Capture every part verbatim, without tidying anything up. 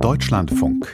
Deutschlandfunk.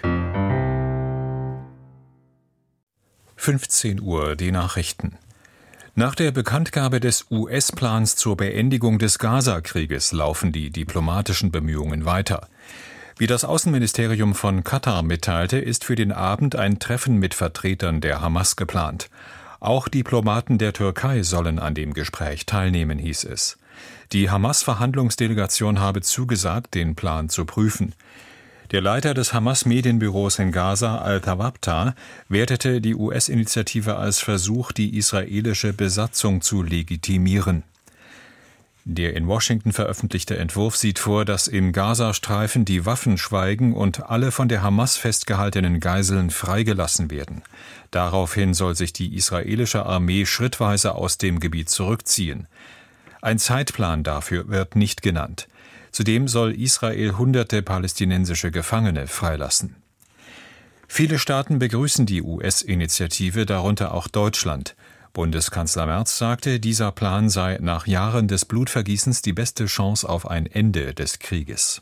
fünfzehn Uhr, die Nachrichten. Nach der Bekanntgabe des U S-Plans zur Beendigung des Gaza-Krieges laufen die diplomatischen Bemühungen weiter. Wie das Außenministerium von Katar mitteilte, ist für den Abend ein Treffen mit Vertretern der Hamas geplant. Auch Diplomaten der Türkei sollen an dem Gespräch teilnehmen, hieß es. Die Hamas-Verhandlungsdelegation habe zugesagt, den Plan zu prüfen. Der Leiter des Hamas-Medienbüros in Gaza, Al-Tawabta, wertete die U S-Initiative als Versuch, die israelische Besatzung zu legitimieren. Der in Washington veröffentlichte Entwurf sieht vor, dass im Gazastreifen die Waffen schweigen und alle von der Hamas festgehaltenen Geiseln freigelassen werden. Daraufhin soll sich die israelische Armee schrittweise aus dem Gebiet zurückziehen. Ein Zeitplan dafür wird nicht genannt. Zudem soll Israel hunderte palästinensische Gefangene freilassen. Viele Staaten begrüßen die U S-Initiative, darunter auch Deutschland. Bundeskanzler Merz sagte, dieser Plan sei nach Jahren des Blutvergießens die beste Chance auf ein Ende des Krieges.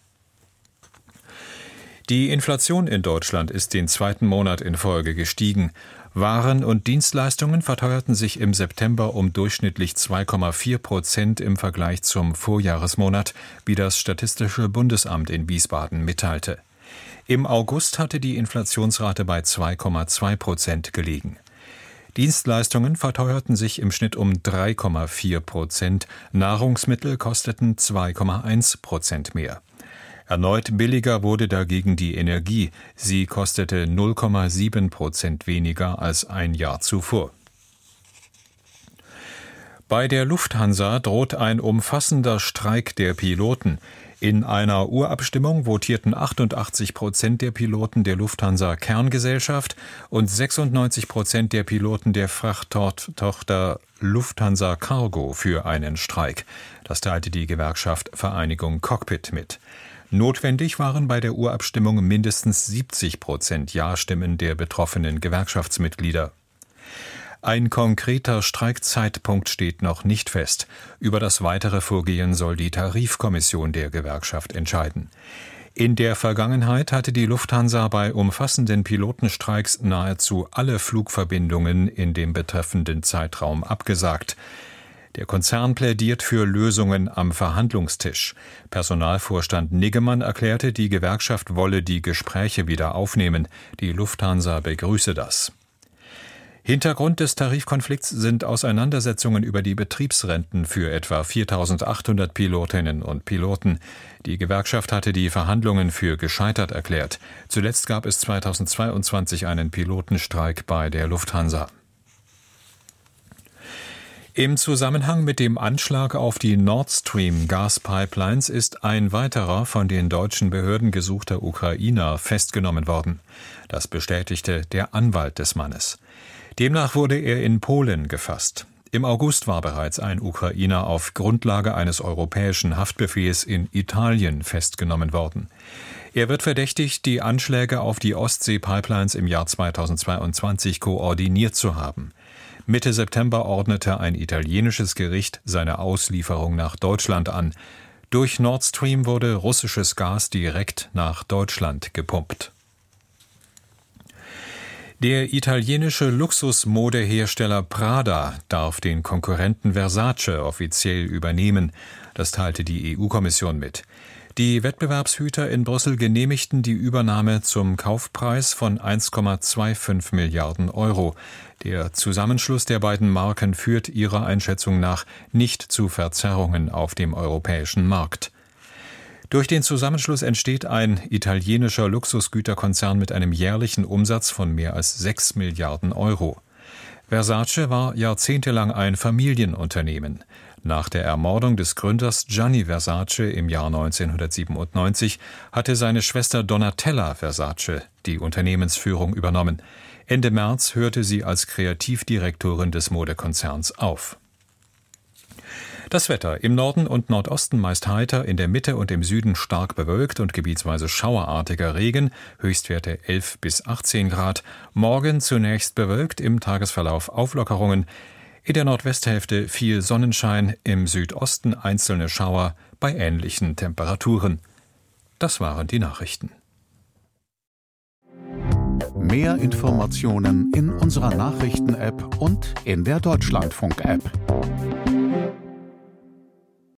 Die Inflation in Deutschland ist den zweiten Monat in Folge gestiegen. Waren und Dienstleistungen verteuerten sich im September um durchschnittlich zwei Komma vier Prozent im Vergleich zum Vorjahresmonat, wie das Statistische Bundesamt in Wiesbaden mitteilte. Im August hatte die Inflationsrate bei zwei Komma zwei Prozent gelegen. Dienstleistungen verteuerten sich im Schnitt um drei Komma vier Prozent, Nahrungsmittel kosteten zwei Komma eins Prozent mehr. Erneut billiger wurde dagegen die Energie, sie kostete null Komma sieben Prozent weniger als ein Jahr zuvor. Bei der Lufthansa droht ein umfassender Streik der Piloten. In einer Urabstimmung votierten achtundachtzig Prozent der Piloten der Lufthansa Kerngesellschaft und sechsundneunzig Prozent der Piloten der Frachttochter Lufthansa Cargo für einen Streik. Das teilte die Gewerkschaft Vereinigung Cockpit mit. Notwendig waren bei der Urabstimmung mindestens siebzig Prozent Ja-Stimmen der betroffenen Gewerkschaftsmitglieder. Ein konkreter Streikzeitpunkt steht noch nicht fest. Über das weitere Vorgehen soll die Tarifkommission der Gewerkschaft entscheiden. In der Vergangenheit hatte die Lufthansa bei umfassenden Pilotenstreiks nahezu alle Flugverbindungen in dem betreffenden Zeitraum abgesagt. Der Konzern plädiert für Lösungen am Verhandlungstisch. Personalvorstand Niggemann erklärte, die Gewerkschaft wolle die Gespräche wieder aufnehmen. Die Lufthansa begrüße das. Hintergrund des Tarifkonflikts sind Auseinandersetzungen über die Betriebsrenten für etwa viertausendachthundert Pilotinnen und Piloten. Die Gewerkschaft hatte die Verhandlungen für gescheitert erklärt. Zuletzt gab es zweitausendzweiundzwanzig einen Pilotenstreik bei der Lufthansa. Im Zusammenhang mit dem Anschlag auf die Nord Stream Gaspipelines ist ein weiterer von den deutschen Behörden gesuchter Ukrainer festgenommen worden. Das bestätigte der Anwalt des Mannes. Demnach wurde er in Polen gefasst. Im August war bereits ein Ukrainer auf Grundlage eines europäischen Haftbefehls in Italien festgenommen worden. Er wird verdächtigt, die Anschläge auf die Ostsee-Pipelines im Jahr zweitausendzweiundzwanzig koordiniert zu haben. Mitte September ordnete ein italienisches Gericht seine Auslieferung nach Deutschland an. Durch Nord Stream wurde russisches Gas direkt nach Deutschland gepumpt. Der italienische Luxusmodehersteller Prada darf den Konkurrenten Versace offiziell übernehmen. Das teilte die E U-Kommission mit. Die Wettbewerbshüter in Brüssel genehmigten die Übernahme zum Kaufpreis von eins Komma fünfundzwanzig Milliarden Euro. Der Zusammenschluss der beiden Marken führt ihrer Einschätzung nach nicht zu Verzerrungen auf dem europäischen Markt. Durch den Zusammenschluss entsteht ein italienischer Luxusgüterkonzern mit einem jährlichen Umsatz von mehr als sechs Milliarden Euro. Versace war jahrzehntelang ein Familienunternehmen. Nach der Ermordung des Gründers Gianni Versace im Jahr neunzehnhundertsiebenundneunzig hatte seine Schwester Donatella Versace die Unternehmensführung übernommen. Ende März hörte sie als Kreativdirektorin des Modekonzerns auf. Das Wetter: im Norden und Nordosten meist heiter, in der Mitte und im Süden stark bewölkt und gebietsweise schauerartiger Regen, Höchstwerte elf bis achtzehn Grad. Morgen zunächst bewölkt, im Tagesverlauf Auflockerungen. In der Nordwesthälfte viel Sonnenschein, im Südosten einzelne Schauer bei ähnlichen Temperaturen. Das waren die Nachrichten. Mehr Informationen in unserer Nachrichten-App und in der Deutschlandfunk-App.